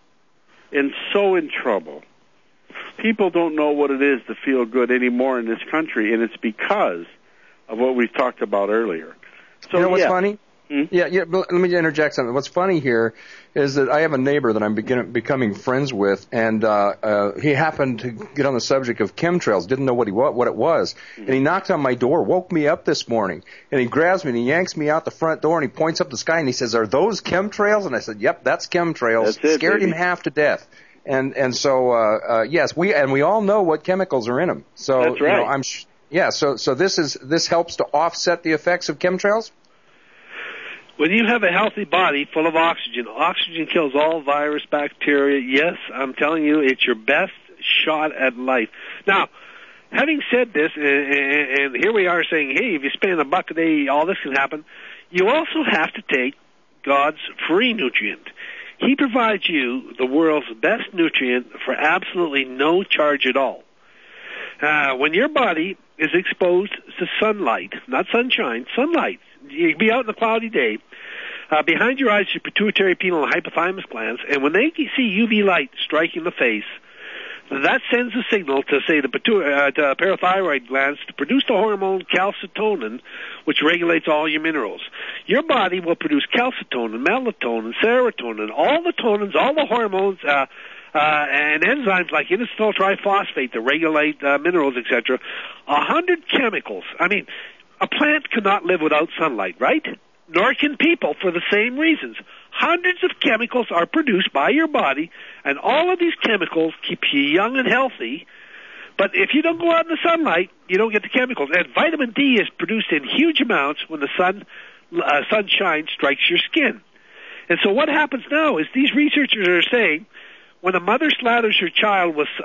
and so in trouble. People don't know what it is to feel good anymore in this country, and it's because of what we talked about earlier. So, you know what's funny? Yeah, but let me interject something. What's funny here is that I have a neighbor that I'm becoming friends with, and he happened to get on the subject of chemtrails, didn't know what it was, and he knocked on my door, woke me up this morning, and he grabs me and he yanks me out the front door and he points up the sky and he says, "Are those chemtrails?" And I said, "Yep, that's chemtrails." That's it, Scared baby. him half to death. And so yes, we all know what chemicals are in them. So That's right. You know, so this helps to offset the effects of chemtrails. When you have a healthy body full of oxygen, oxygen kills all virus, bacteria. Yes, I'm telling you, it's your best shot at life. Now, having said this, and here we are saying, hey, if you spend $1 a day, all this can happen. You also have to take God's free nutrient. He provides you the world's best nutrient for absolutely no charge at all. When your body is exposed to sunlight, not sunshine, sunlight, you be out in a cloudy day, behind your eyes, your pituitary, pineal, and hypothalamus glands, and when they see UV light striking the face, that sends a signal to, say, the parathyroid glands to produce the hormone calcitonin, which regulates all your minerals. Your body will produce calcitonin, melatonin, serotonin, all the tonins, all the hormones, and enzymes like inositol triphosphate to regulate minerals, etc. 100 chemicals. I mean, a plant cannot live without sunlight, right? Nor can people, for the same reasons. Hundreds of chemicals are produced by your body, and all of these chemicals keep you young and healthy. But if you don't go out in the sunlight, you don't get the chemicals. And vitamin D is produced in huge amounts when the sunshine strikes your skin. And so what happens now is these researchers are saying when a mother slathers her child with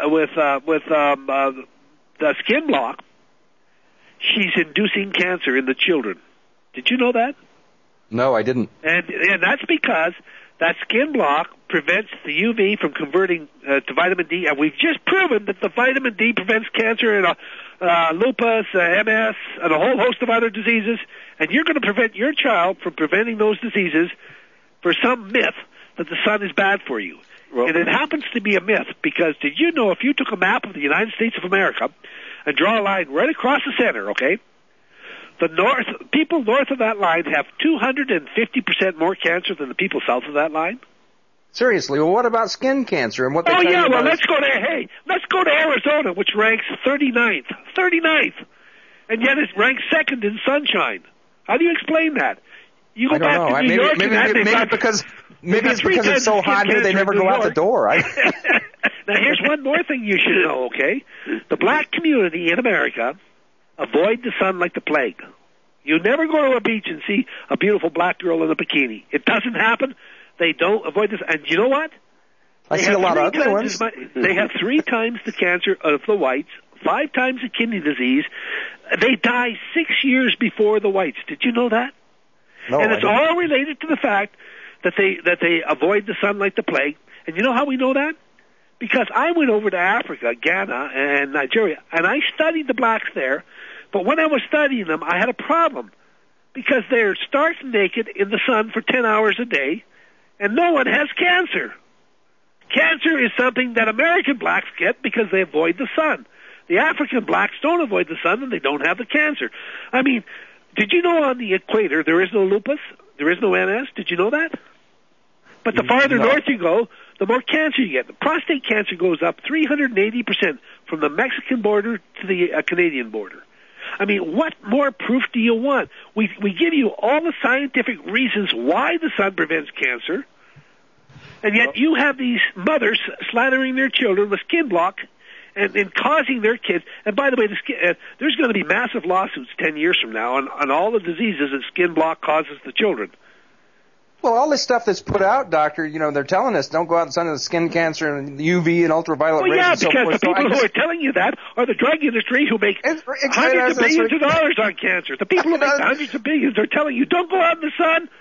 the skin block, she's inducing cancer in the children. Did you know that? No, I didn't. And that's because that skin block prevents the UV from converting to vitamin D, and we've just proven that the vitamin D prevents cancer and lupus, MS, and a whole host of other diseases, and you're going to prevent your child from preventing those diseases for some myth that the sun is bad for you. Well, and it happens to be a myth because did you know if you took a map of the United States of America and draw a line right across the center, okay, people north of that line have 250% more cancer than the people south of that line? Seriously, well, what about skin cancer and what they let's go to Arizona, which ranks 39th, and yet it ranks second in sunshine. How do you explain that? You go back to New York, maybe it's because it's so hot here they never go out the door. Now, here's one more thing you should know, okay? The black community in America avoid the sun like the plague. You never go to a beach and see a beautiful black girl in a bikini. It doesn't happen. They don't avoid this. And you know what? I see a lot of other ones. They have 3 times the cancer of the whites, 5 times the kidney disease. They die 6 years before the whites. Did you know that? No, and it's all related to the fact that they avoid the sun like the plague. And you know how we know that? Because I went over to Africa, Ghana, and Nigeria, and I studied the blacks there. But when I was studying them, I had a problem because they're stark naked in the sun for 10 hours a day, and no one has cancer. Cancer is something that American blacks get because they avoid the sun. The African blacks don't avoid the sun, and they don't have the cancer. I mean, did you know on the equator there is no lupus? There is no MS? Did you know that? But the farther north you go, the more cancer you get. The prostate cancer goes up 380% from the Mexican border to the Canadian border. I mean, what more proof do you want? We give you all the scientific reasons why the sun prevents cancer, and yet you have these mothers slathering their children with skin block and causing their kids. And by the way, there's going to be massive lawsuits 10 years from now on all the diseases that skin block causes the children. Well, all this stuff that's put out, doctor, you know, they're telling us don't go out in the sun of skin cancer and UV and ultraviolet rays and so forth. Because the people who are telling you that are the drug industry who make hundreds of billions of dollars on cancer. The people who make hundreds of billions are telling you don't go out in the sun.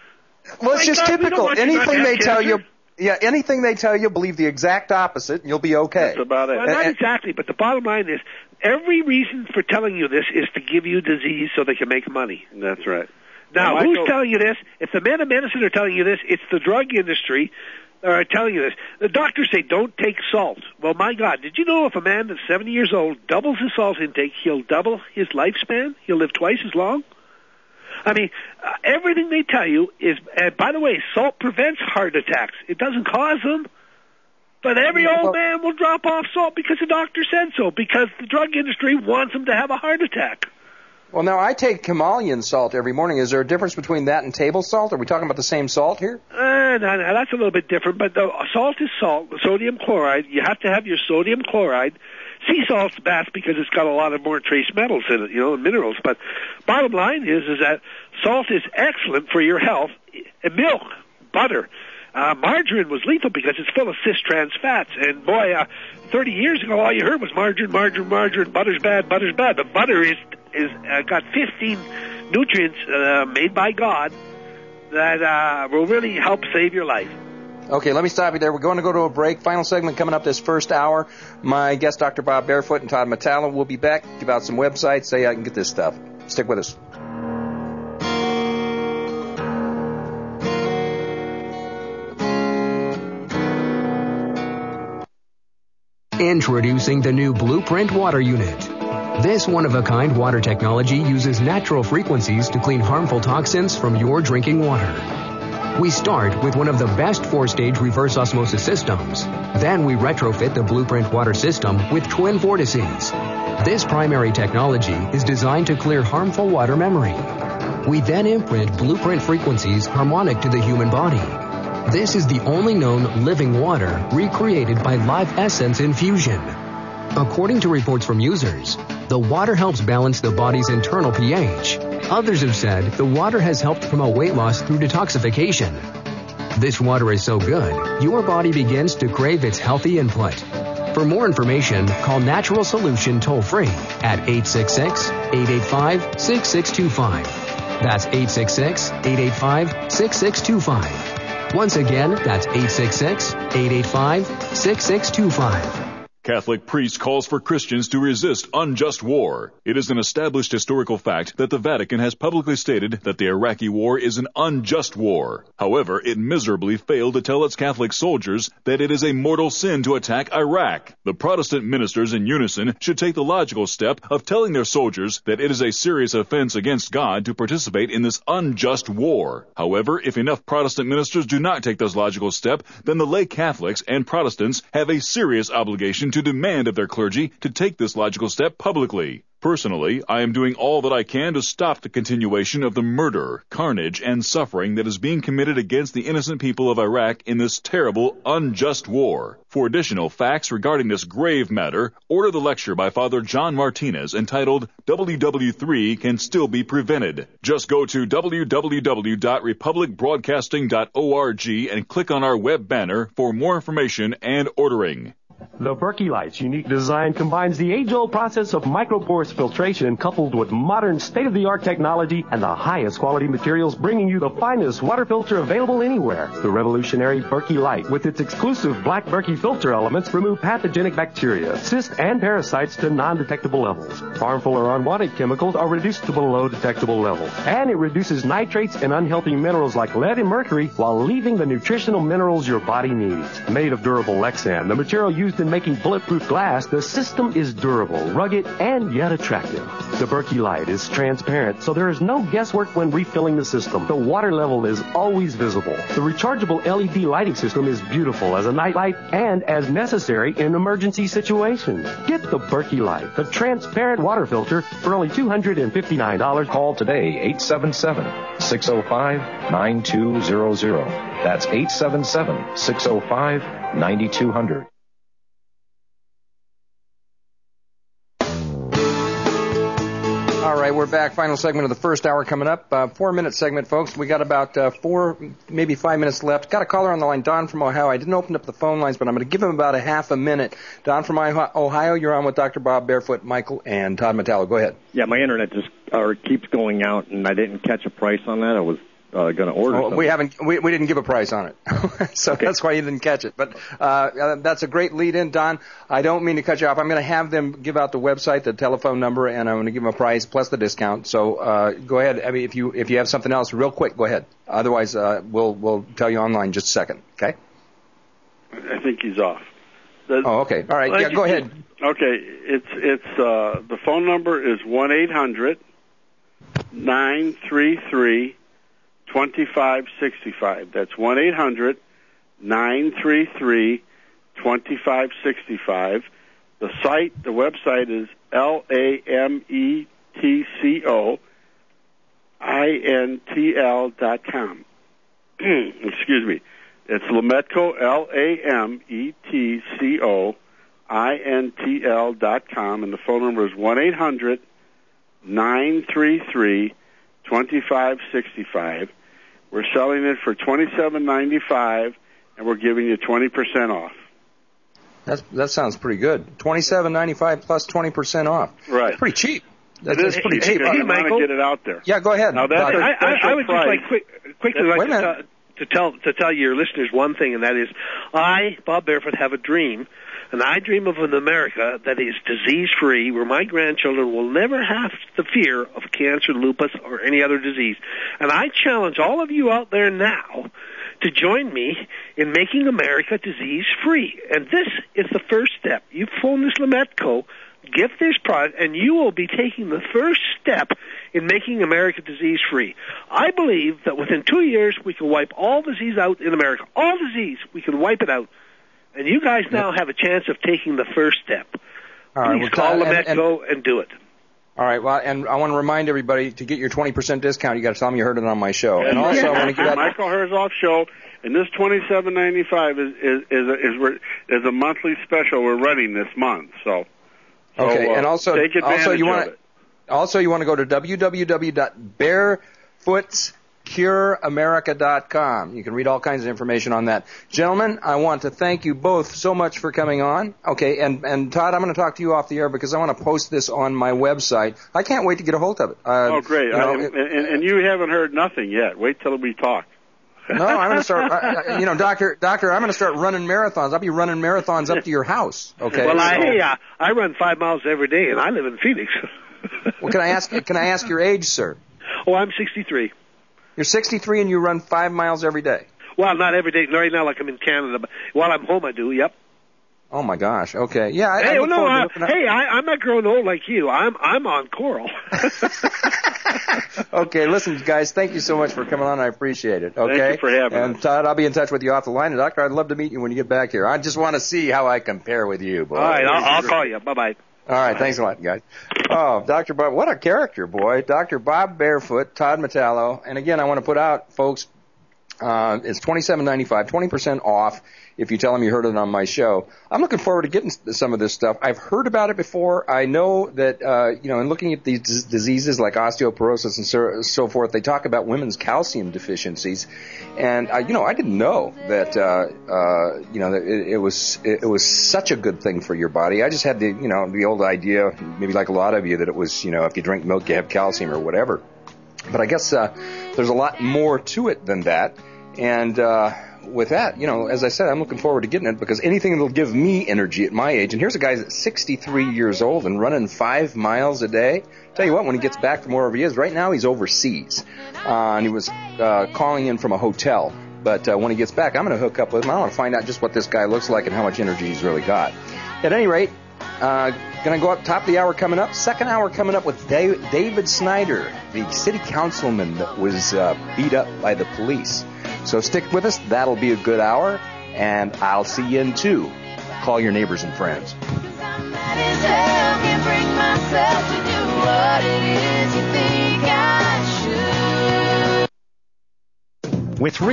Well, it's just typical. Anything they tell cancer. you, anything they tell you, believe the exact opposite, and you'll be okay. That's about it. Well, not exactly, but the bottom line is, every reason for telling you this is to give you disease so they can make money. That's right. Now, who's telling you this? If the men of medicine are telling you this, it's the drug industry are telling you this. The doctors say don't take salt. Well, my God, did you know if a man that's 70 years old doubles his salt intake, he'll double his lifespan? He'll live twice as long? I mean, everything they tell you is, by the way, salt prevents heart attacks. It doesn't cause them. But every old man will drop off salt because the doctor said so, because the drug industry wants them to have a heart attack. Well, now, I take Himalayan salt every morning. Is there a difference between that and table salt? Are we talking about the same salt here? No, that's a little bit different. But salt is salt, sodium chloride. You have to have your sodium chloride. Sea salt's best because it's got a lot of more trace metals in it, and minerals. But bottom line is that salt is excellent for your health. Milk, butter. Margarine was lethal because it's full of cis-trans fats. And boy, 30 years ago, all you heard was margarine. Butter's bad. But butter is got 15 nutrients made by God that will really help save your life. Okay, let me stop you there. We're going to go to a break. Final segment coming up this first hour. My guest, Dr. Bob Barefoot and Todd Metallo, will be back. Give out some websites. Say I can get this stuff. Stick with us. Introducing the new Blueprint Water Unit. This one-of-a-kind water technology uses natural frequencies to clean harmful toxins from your drinking water. We start with one of the best 4-stage reverse osmosis systems. Then we retrofit the Blueprint water system with twin vortices. This primary technology is designed to clear harmful water memory. We then imprint Blueprint frequencies harmonic to the human body. This is the only known living water recreated by Live Essence infusion. According to reports from users, the water helps balance the body's internal pH. Others have said the water has helped promote weight loss through detoxification. This water is so good, your body begins to crave its healthy input. For more information, call Natural Solution toll-free at 866-885-6625. That's 866-885-6625. Once again, that's 866-885-6625. Catholic priest calls for Christians to resist unjust war. It is an established historical fact that the Vatican has publicly stated that the Iraqi war is an unjust war. However, it miserably failed to tell its Catholic soldiers that it is a mortal sin to attack Iraq. The Protestant ministers in unison should take the logical step of telling their soldiers that it is a serious offense against God to participate in this unjust war. However, if enough Protestant ministers do not take this logical step, then the lay Catholics and Protestants have a serious obligation to demand of their clergy to take this logical step publicly. Personally, I am doing all that I can to stop the continuation of the murder, carnage, and suffering that is being committed against the innocent people of Iraq in this terrible, unjust war. For additional facts regarding this grave matter, order the lecture by Father John Martinez entitled WW3 Can Still Be Prevented. Just go to www.republicbroadcasting.org and click on our web banner for more information and ordering. The Berkey Light's unique design combines the age-old process of microporous filtration coupled with modern state-of-the-art technology and the highest quality materials, bringing you the finest water filter available anywhere. The revolutionary Berkey Light, with its exclusive black Berkey filter elements, remove pathogenic bacteria, cysts, and parasites to non-detectable levels. Harmful or unwanted chemicals are reduced to below detectable levels. And it reduces nitrates and unhealthy minerals like lead and mercury while leaving the nutritional minerals your body needs. Made of durable Lexan, the material used in making bulletproof glass, the system is durable, rugged, and yet attractive. The Berkey Light is transparent, so there is no guesswork when refilling the system. The water level is always visible. The rechargeable LED lighting system is beautiful as a night light and as necessary in emergency situations. Get the Berkey Light, the transparent water filter, for only $259. Call today, 877-605-9200. That's 877-605-9200. All right, we're back. Final segment of the first hour coming up. 4-minute segment, folks. We got about 4, maybe 5 minutes left. Got a caller on the line, Don from Ohio. I didn't open up the phone lines, but I'm going to give him about a half a minute. Don from Ohio, you're on with Dr. Bob Barefoot, Michael, and Todd Metallo. Go ahead. Yeah, my internet just keeps going out, and I didn't catch a price on that. I was going to order something. We didn't give a price on it, so that's why you didn't catch it. But that's a great lead-in, Don. I don't mean to cut you off. I'm going to have them give out the website, the telephone number, and I'm going to give them a price plus the discount. So go ahead. I mean, if you have something else, real quick, go ahead. Otherwise, we'll tell you online in just a second. Okay? I think he's off. Okay. All right. Yeah, go ahead. Okay. It's the phone number is 1-800-933-2565. That's 1-800-933-2565. The website is LAMETCOINTL.com. Excuse me. It's Lametco, LAMETCOINTL.com, and the phone number is 1-800-933-2565. We're selling it for $27.95, and we're giving you 20% off. That sounds pretty good. $27.95 plus 20% off. Right. Pretty cheap. It is pretty cheap. I want to get it out there. Yeah, go ahead. Now I would just quickly like to tell your listeners one thing, and that is, I, Bob Barefoot, have a dream, and I dream of an America that is disease-free, where my grandchildren will never have the fear of cancer, lupus, or any other disease. And I challenge all of you out there now to join me in making America disease-free. And this is the first step. You phone this Lametco, get this product, and you will be taking the first step in making America disease-free. I believe that within 2 years we can wipe all disease out in America. All disease, we can wipe it out. And you guys now have a chance of taking the first step. Please call Lametco and do it. All right. Well, and I want to remind everybody, to get your 20% discount, you got to tell them you heard it on my show. And also, I want to get Michael Herzog Show, and this $27.95 is a monthly special we're running this month. So okay. And also, take advantage of it. Also, you want to go to www.barefootscureamerica.com. You can read all kinds of information on that. Gentlemen, I want to thank you both so much for coming on. Okay, and Todd, I'm going to talk to you off the air because I want to post this on my website. I can't wait to get a hold of it. Great. And you haven't heard nothing yet. Wait till we talk. No, I'm going to start, Doctor, I'm going to start running marathons. I'll be running marathons up to your house. Okay. Well, I run 5 miles every day, and I live in Phoenix. Well, can I ask your age, sir? Oh, I'm 63. You're 63 and you run 5 miles every day? Well, not every day. Right now, like I'm in Canada. But while I'm home, I do, yep. Oh, my gosh. Okay. Yeah. I'm not growing old like you. I'm on Coral. Okay. Listen, guys, thank you so much for coming on. I appreciate it. Okay. Thank you for having us. And Todd, I'll be in touch with you off the line. And Doctor, I'd love to meet you when you get back here. I just want to see how I compare with you, boy. All right. I'll call you. Bye-bye. All right, thanks a lot, guys. Oh, Dr. Bob, what a character, boy. Dr. Bob Barefoot, Todd Metallo. And again, I want to put out, folks, it's $27.95, 20% off if you tell them you heard it on my show. I'm looking forward to getting some of this stuff. I've heard about it before. I know that, in looking at these diseases like osteoporosis and so forth, they talk about women's calcium deficiencies. And, I didn't know that, that it was such a good thing for your body. I just had the old idea, maybe like a lot of you, that it was, if you drink milk, you have calcium or whatever. But I guess, there's a lot more to it than that. And, with that, as I said, I'm looking forward to getting it because anything that'll give me energy at my age. And here's a guy that's 63 years old and running 5 miles a day. Tell you what, when he gets back from wherever he is, right now he's overseas. And he was calling in from a hotel. But when he gets back, I'm going to hook up with him. I want to find out just what this guy looks like and how much energy he's really got. At any rate, going to go up top of the hour coming up. Second hour coming up with David Snyder, the city councilman that was beat up by the police. So stick with us. That'll be a good hour. And I'll see you in 2. Call your neighbors and friends. With